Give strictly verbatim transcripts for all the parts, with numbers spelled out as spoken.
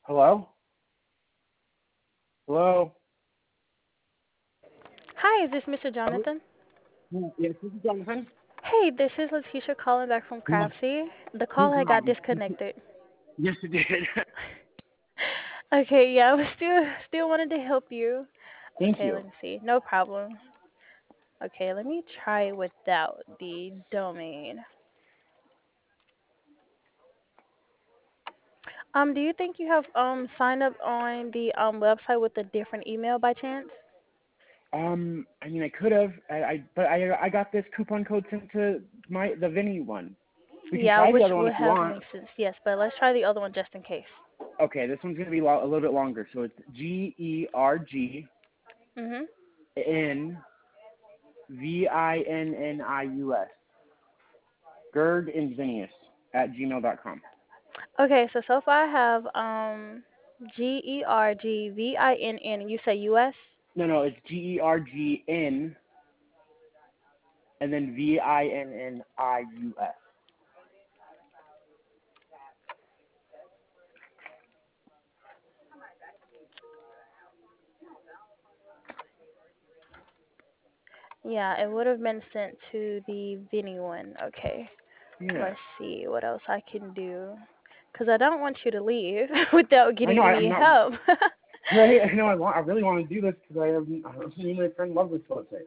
Hello? Hello? Hi, is this Mister Jonathan? Yeah, yes, this is Jonathan. Hey, this is Letitia calling back from No, Craftsy. The no call had got problem. disconnected. Yes, it did. Okay, yeah, I was still still wanted to help you. Thank Okay, you. let me see. No problem. Okay, let me try without the domain. Um, do you think you have um signed up on the um website with a different email by chance? Um, I mean, I could have, I, I, but I, I got this coupon code sent to my the Vinny one. We can Yeah, try the which other one would if you have want. made sense. Yes, but let's try the other one just in case. Okay, this one's gonna be lo- a little bit longer. So it's G E R G Mhm. N V I N N I U S. Gerd Invinius at gmail dot com. Okay, so so far I have um G E R G V I N N. You say U S? No, no, it's G E R G N and then V I N N I U S. Yeah, it would have been sent to the Vinny one. Okay, Yeah. let's see what else I can do. Because I don't want you to leave without I getting know. I, any I'm not. help. Right. I know. I want. I really want to do this because I have. Me and my friend love this website.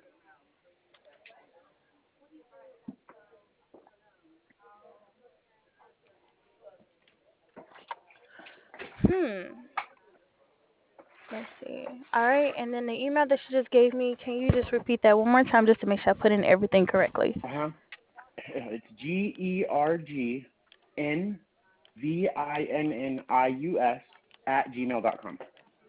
hmm. Let's see. All right, and then the email that you just gave me, can you just repeat that one more time just to make sure I put in everything correctly? Uh huh. It's G E R G N V I N N I U S at gmail dot com.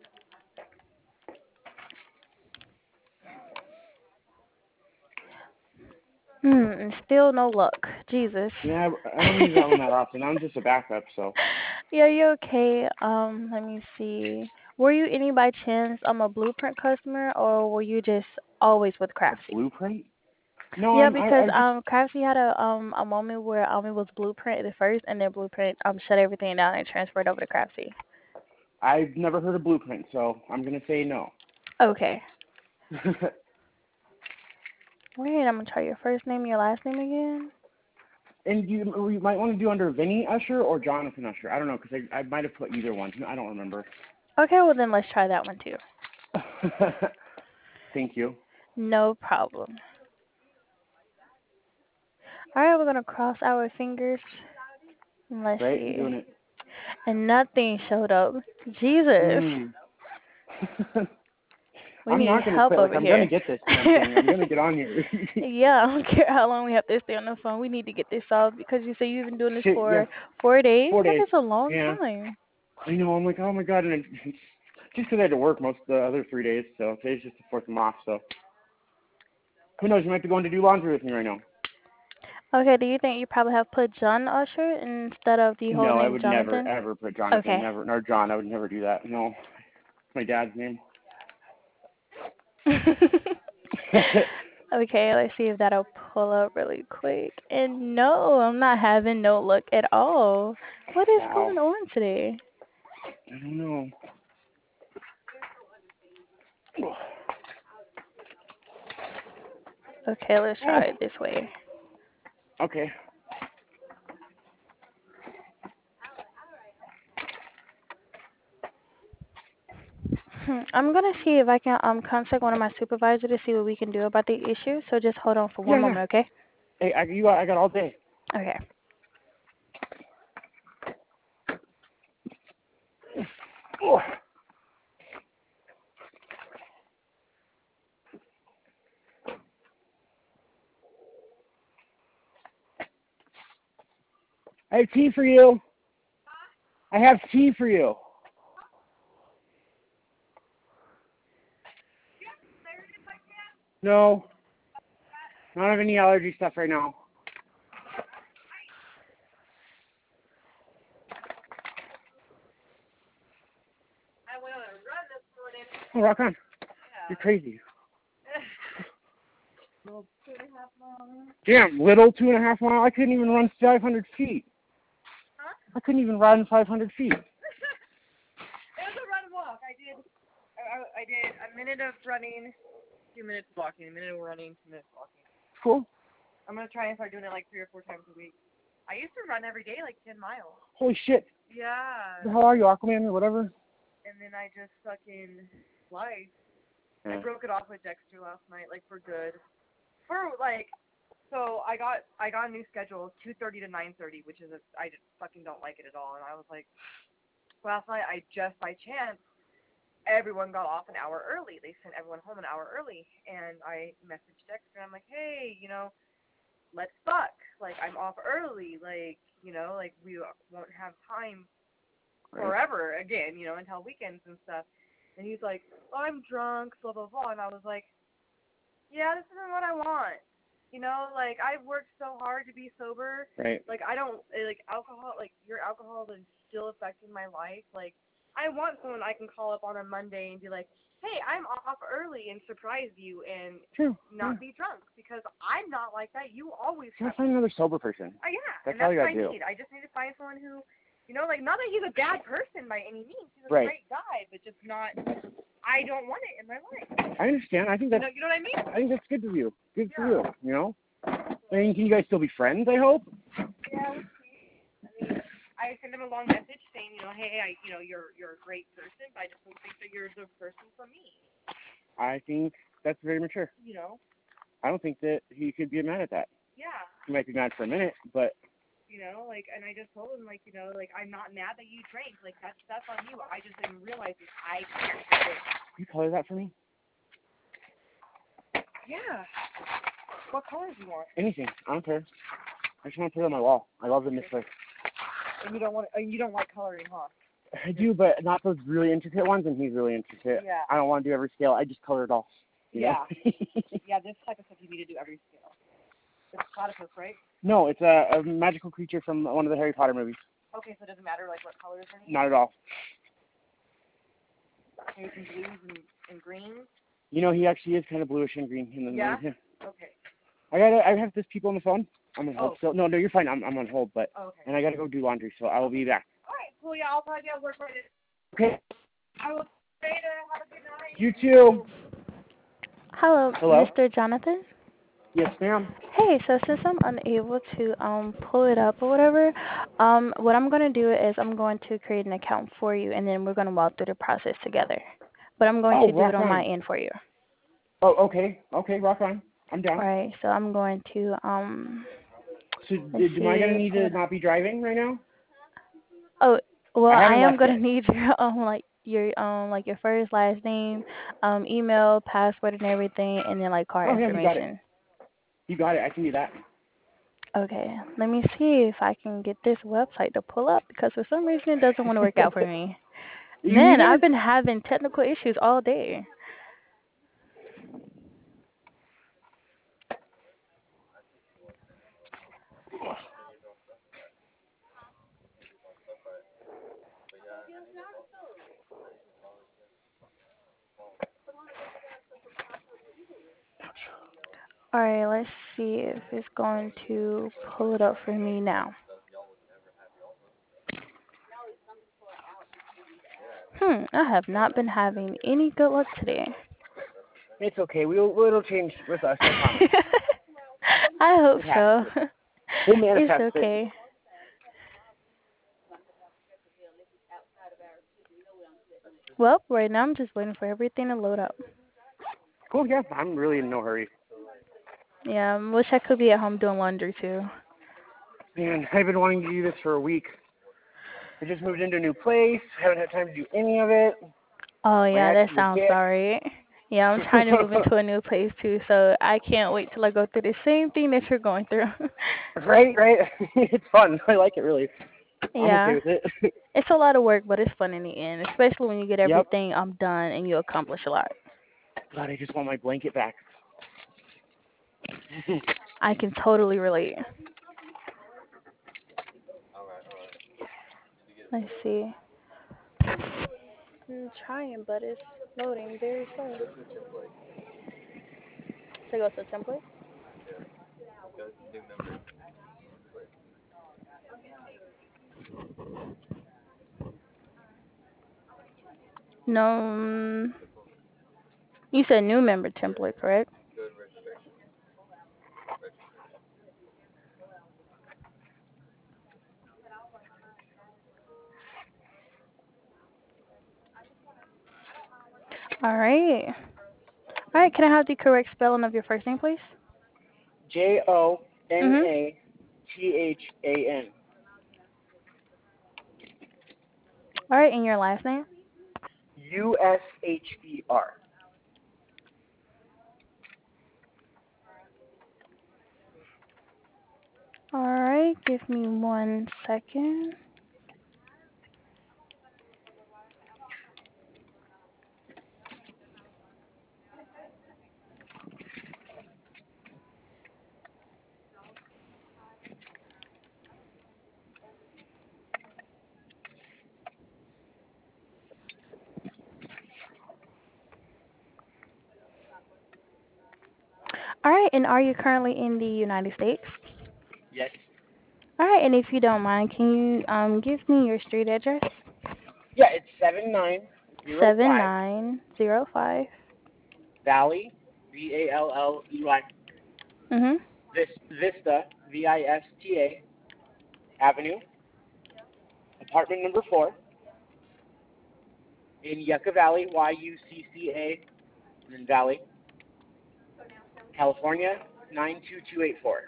Hmm, and still no luck. Jesus. Yeah, I don't use that one that often. I'm just a backup, so. Yeah, you okay? Um, let me see. Were you any by chance um a Blueprint customer, or were you just always with A Craftsy? blueprint? No, Yeah, I'm. I, because I just. um Craftsy had a um a moment where um it was Blueprint at first, and then Blueprint um shut everything down and transferred over to Craftsy. I've never heard of blueprint, so I'm gonna say no. Okay. Wait, I'm gonna try your first name, your last name again. And you, you might want to do under Vinny Usher or Jonathan Usher. I don't know because I, I might have put either one. I don't remember. Okay, well then let's try that one too. Thank you. No problem. All right, we're gonna cross our fingers. Let's Right? I'm see. doing it. And nothing showed up. Jesus. Hmm. We I'm need not gonna help quit. Like over I'm gonna here. get this damn thing. I'm gonna get on here. Yeah, I don't care how long we have to stay on the phone. We need to get this solved because you say you've been doing this Shit. Yeah. for four days. Four That days. is a long Yeah. time. I know. I'm like, oh my god. And I, just because I had to work most of the other three days, so today's just the fourth I'm off. So who knows? You might be going to do laundry with me right now. Okay, do you think you probably have put John Usher instead of the whole No, I name would never Jonathan? ever put Jonathan. Okay. Never. Nor John. I would never do that. No. It's my dad's name. Okay, let's see if that'll pull up really quick. And no, I'm not having no luck at all. What is Wow. going on today? I don't know. Okay, let's Oh. try it this way. Okay. Hmm, I'm gonna see if I can um contact one of my supervisors to see what we can do about the issue. So just hold on for one Yeah, yeah. moment, okay? Hey, I, you got, I got all day. Okay. Oh. I have tea for you. I have tea for you. No, I don't have any allergy stuff right now. Oh, rock on. You're crazy. Damn, little two and a half mile. I couldn't even run five hundred feet. I couldn't even run five hundred feet. I did a minute of running, two minutes walking, a minute of running, two minutes walking. Cool. I'm gonna try and start doing it like three or four times a week. I used to run every day, like ten miles. Holy shit. Yeah. The hell are you, Aquaman or whatever? And then I just fucking life. Yeah. I broke it off with Dexter last night, like for good. For like, so I got I got a new schedule, two thirty to nine thirty, which is a, I just fucking don't like it at all. And I was like, last night I just by chance, everyone got off an hour early. They sent everyone home an hour early, and I messaged Dexter. And I'm like, hey, you know, let's fuck. Like I'm off early. Like you know, like we won't have time forever again, you know, until weekends and stuff. And he's like, oh, I'm drunk, blah, blah, blah. And I was like, yeah, this isn't what I want. You know, like, I've worked so hard to be sober. Right. Like, I don't, like, alcohol, like, your alcohol is still affecting my life. Like, I want someone I can call up on a Monday and be like, hey, I'm off early and surprise you and True. not Yeah. be drunk. Because I'm not like that. You always You have gotta find another sober person. Uh, yeah, That's and all that's you what I gotta do. need. I just need to find someone who, you know, like, not that he's a bad person by any means. He's a Right. great guy, but just not, I don't want it in my life. I understand. I think You that's, know, you know what I mean? I think that's good for you. Good for Yeah. you, you know? I mean, can you guys still be friends, I hope? Yeah, we'll see. I mean, I sent him a long message saying, you know, hey, I, you know, you're you're a great person, but I just don't think that you're the person for me. I think that's very mature. You know? I don't think that he could be mad at that. Yeah. He might be mad for a minute, but You know, like, and I just told him, like, you know, like, I'm not mad that you drank. Like, that's that's on you. I just didn't realize that I can't do it. can you color that for me? Yeah. What colors do you want? Anything. I don't care. I just want to put it on my wall. I love it this way. And you don't want, and you don't like coloring, huh? I do, but not those really intricate ones, and he's really intricate. Yeah. I don't want to do every scale. I just color it all. You Yeah. know? Yeah, this type of stuff you need to do every scale. It's platypus, right? No, it's a, a magical creature from one of the Harry Potter movies. Okay, so it doesn't matter, like, what colors are needed? Not at all. Maybe some blues and, and greens? You know, he actually is kind of bluish and green in the Yeah? movie. Yeah. Okay. I gotta. I have this people on the phone. I'm on hold Oh. still. No, no, you're fine. I'm I'm on hold, but Oh, okay. and I gotta go do laundry, so I will be back. All right, cool. Yeah, I'll probably be at work right Okay. I will say to have a good night. You too. Hello, Hello? Mister Jonathan. Yes, ma'am. Hey, so since I'm unable to um pull it up or whatever, um what I'm gonna do is I'm going to create an account for you, and then we're gonna walk through the process together. But I'm going Oh, to do rock it on on. my end for you. Oh, okay. Okay, rock on. I'm down. All right. So I'm going to um. So, let's did, am I gonna see, need pull to it up. not be driving right now? Oh, well, I I haven't am left gonna yet. need your um like your um like your first last name, um email, password, and everything, and then like card Oh, yeah, you got it. information. You got it. I can do that. Okay, let me see if I can get this website to pull up because for some reason it doesn't want to work out for me. You Man, either? I've been having technical issues all day. All right, let's see if it's going to pull it up for me now. Hmm, I have not been having any good luck today. It's okay. We'll it'll change with us. I promise. I hope It has so. to. We'll It's manifest it. okay. Well, right now I'm just waiting for everything to load up. Cool. Yeah, I'm really in no hurry. Yeah, I wish I could be at home doing laundry too. Man, I've been wanting to do this for a week. I just moved into a new place. Haven't had time to do any of it. Oh yeah, My that ex is a sounds bitch. alright. Yeah, I'm trying to move into a new place too, so I can't wait till I go through the same thing that you're going through. Right, right. It's fun. I like it really. I'm okay Yeah, with it. it's a lot of work, but it's fun in the end, especially when you get Yep. everything um done and you accomplish a lot. God, I just want my blanket back. I can totally relate. Let's see. I'm trying, but it's loading very slow. So go to template. No. mm, You said new member template, correct? All right. All right. Can I have the correct spelling of your first name, please? J O N Mhm. A T H A N. All right, and your last name? U S H E R. All right. Give me one second. All right. And are you currently in the United States? Yes. All right. And if you don't mind, can you um give me your street address? Yeah, it's seven nine zero Seven five nine zero five. Valley, V A L L E Y, Mhm. Vis- Vista, V I S T A, Avenue, apartment number four, in Yucca Valley, Y U C C A, and then Valley, California, nine two two eight four.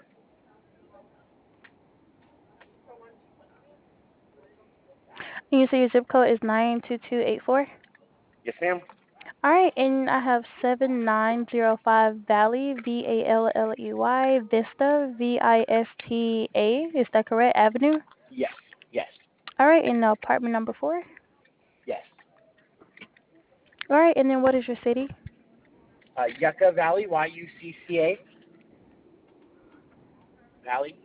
And you say your zip code is nine two two eight four. Yes, ma'am. All right, and I have seven nine zero five Valley, V A L L E Y, Vista, V I S T A. Is that correct? Avenue? Yes, yes, All right, and the apartment number four. yes. All right, and then what is your city? Uh, Yucca Valley, Y U C C A, Valley.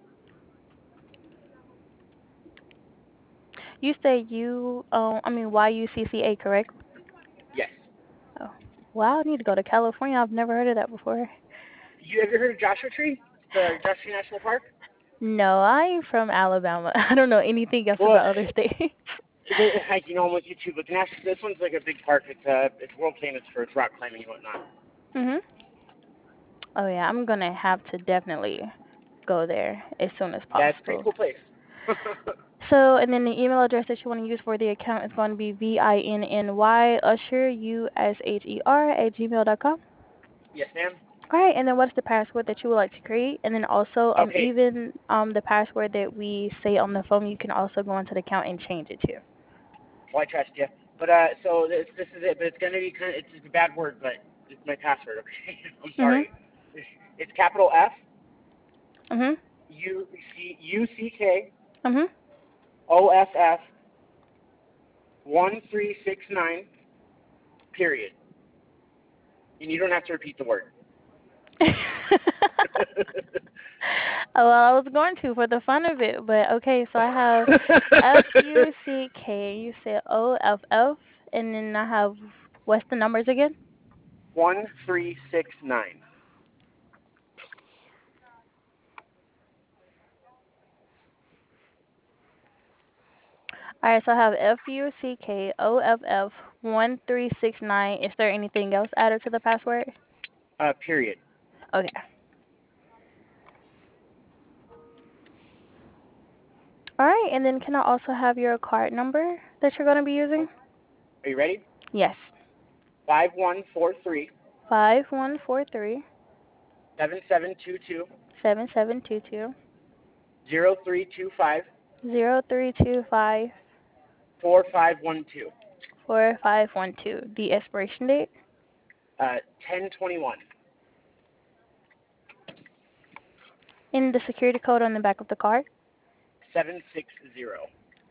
You say U, um, I mean Y U C C A, correct? Yes. Oh, wow, I need to go to California. I've never heard of that before. You ever heard of Joshua Tree? The Joshua Tree National Park? No, I'm from Alabama. I don't know anything else Well, about other states. the, like, you know, almost YouTube, but the national, this one's like a big park. It's uh, it's world famous for its rock climbing and whatnot. Mhm. Oh yeah, I'm gonna have to definitely go there as soon as Yeah, it's a pretty possible. cool place. So, and then the email address that you want to use for the account is going to be V I N N Y Usher, U S H E R, at gmail dot com. Yes, ma'am. All right, and then what's the password that you would like to create? And then also, um, Okay. even um, the password that we say on the phone, you can also go into the account and change it too. Well, I trust you. But uh, so this this is it. But it's gonna be kind of it's a bad word, but it's my password. Okay. I'm Mhm. sorry. It's capital F Mhm. U C U C K Mhm. O F F one three six nine period. And you don't have to repeat the word. Oh, well, I was going to for the fun of it, but okay. So I have F U C K. You said O F F, and then I have what's the numbers again? one three six nine. All right, so I have F U C K O F F one three six nine. Is there anything else added to the password? Uh, period. Okay. All right, and then can I also have your card number that you're going to be using? Are you ready? Yes. Five one four three Five one four three seven seven two two seven seven two two zero three two five zero three two five four five one two. four five one two. The expiration date Uh, ten twenty one. and the security code on the back of the card. Seven six zero.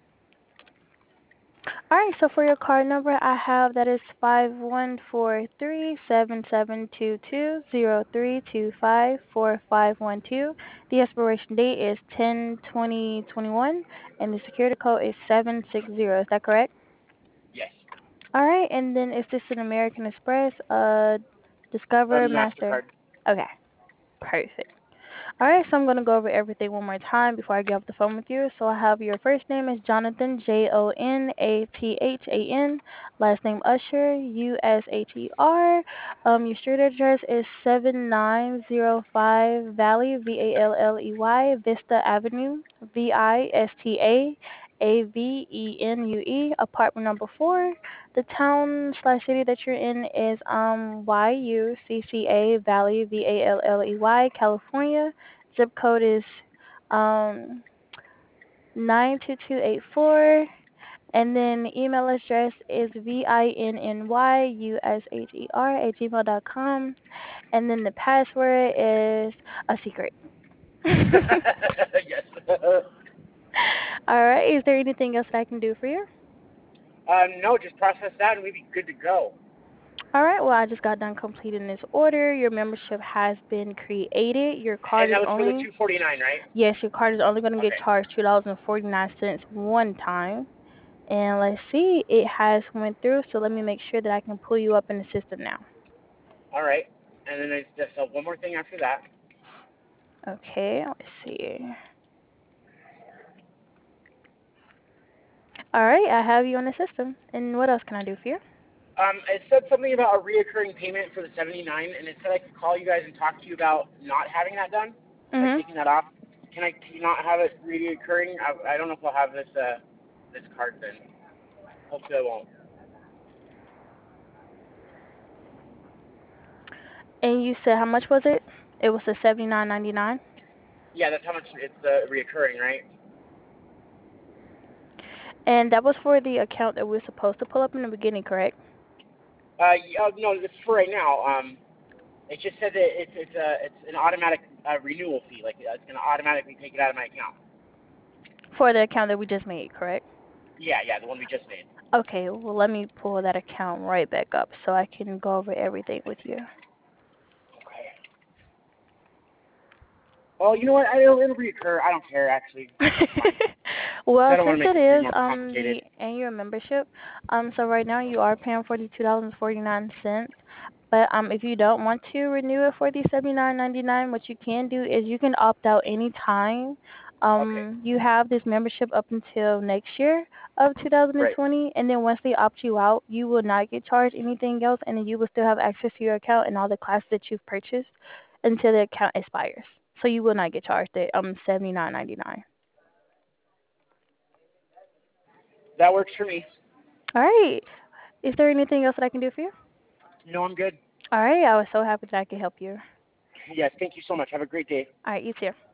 All right, so for your card number, I have that is five one four three seven seven two two zero three two five four five one two. The expiration date is ten twenty twenty one, and the security code is seven six zero. Is that correct? Yes. All right, and then is this an American Express, uh, Discover, Um, Master? Mastercard. Okay, perfect. All right, so I'm going to go over everything one more time before I get off the phone with you. So I have your first name is Jonathan, J O N A T H A N. Last name Usher, U S H E R. Um, your street address is seven nine zero five Valley, V A L L E Y, Vista Avenue, V I S T A A V E N U E, apartment number four. The town slash city that you're in is um Y U C C A Valley, V A L L E Y, California. Zip code is um nine two two eight four, and then the email address is V I N N Y U S H E R at gmail dot com, and then the password is a secret. Yes. All right, is there anything else that I can do for you? um, no, just process that and we'd be good to go. All right, well, I just got done completing this order. Your membership has been created. Your card And is that was for the only, two forty-nine, right? yes, your card is only going to get Okay. charged two dollars and forty-nine cents one time. And let's see, it has went through, so let me make sure that I can pull you up in the system now. All right. And then there's just uh, one more thing after that. Okay, let's see. All right, I have you on the system. And what else can I do for you? Um, it said something about a reoccurring payment for the seventy-nine, and it said I could call you guys and talk to you about not having that done, like Mhm. taking that off. Can I can you not have it reoccurring? I, I don't know if I'll have this uh this card then. Hopefully I won't. And you said how much was it? It was the seventy-nine ninety-nine. Yeah, that's how much it's uh, reoccurring, right? And that was for the account that we were supposed to pull up in the beginning, correct? Uh, yeah, no, this is for right now. Um, it just said that it's it's a it's an automatic uh, renewal fee. Like uh, it's gonna automatically take it out of my account. For the account that we just made, correct? Yeah, yeah, the one we just made. Okay, well, let me pull that account right back up so I can go over everything with you. Okay. Well, you know what? I, it'll, it'll reoccur. I don't care actually. It's fine. I Well, don't want since to make it it too is more um complicated. the annual membership, um so right now you are paying forty-two dollars and forty-nine cents. But um if you don't want to renew it for the seventy-nine ninety-nine, what you can do is you can opt out any time. Okay. Um you have this membership up until next year of two thousand Right. twenty, and then once they opt you out, you will not get charged anything else, and then you will still have access to your account and all the classes that you've purchased until the account expires. So you will not get charged at um seventy-nine ninety-nine. That works for me. All right. Is there anything else that I can do for you? No, I'm good. All right. I was so happy that I could help you. Yes, thank you so much. Have a great day. All right. You too.